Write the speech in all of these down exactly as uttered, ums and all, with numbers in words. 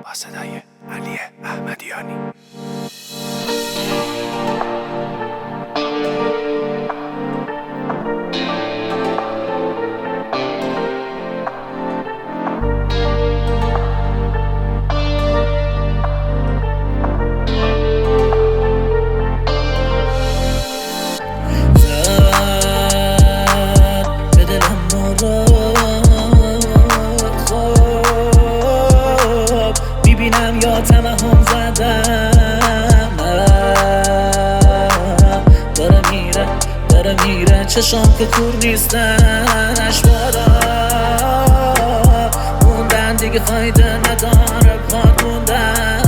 با صدای علی احمدیانی. یا تمهم زدم داره میره داره میره چشام که کور نیستن اشوارا موندن دیگه فایده نداره پاک موندن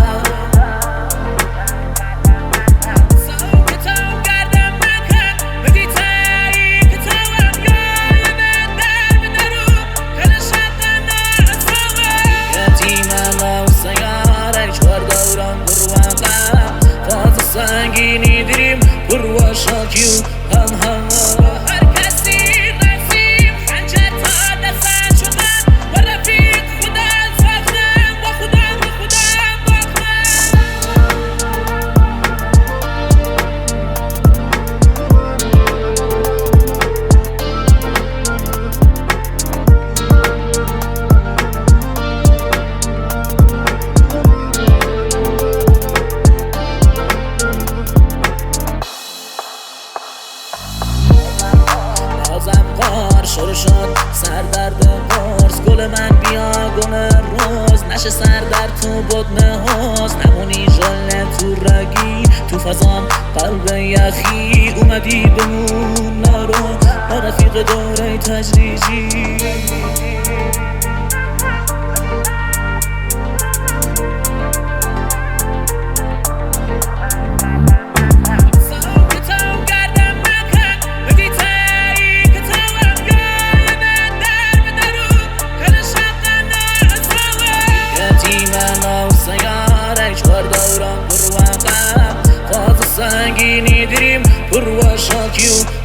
سنگینی دیریم برو شاکیو هم هم هر کسی رسیم خنجر تا دستن شدن و رفیق خودم ساختم با خودم با خودم بازم قار شروع شد سردرد قرص گل من بیا گل روز نشه سردر تو بدن حوز نمونی ژله تو رگی تو فضام قلب یخی اومدی بمون نارو با رفیق دوره تجریجی سنگینی دیریم برو شاکیو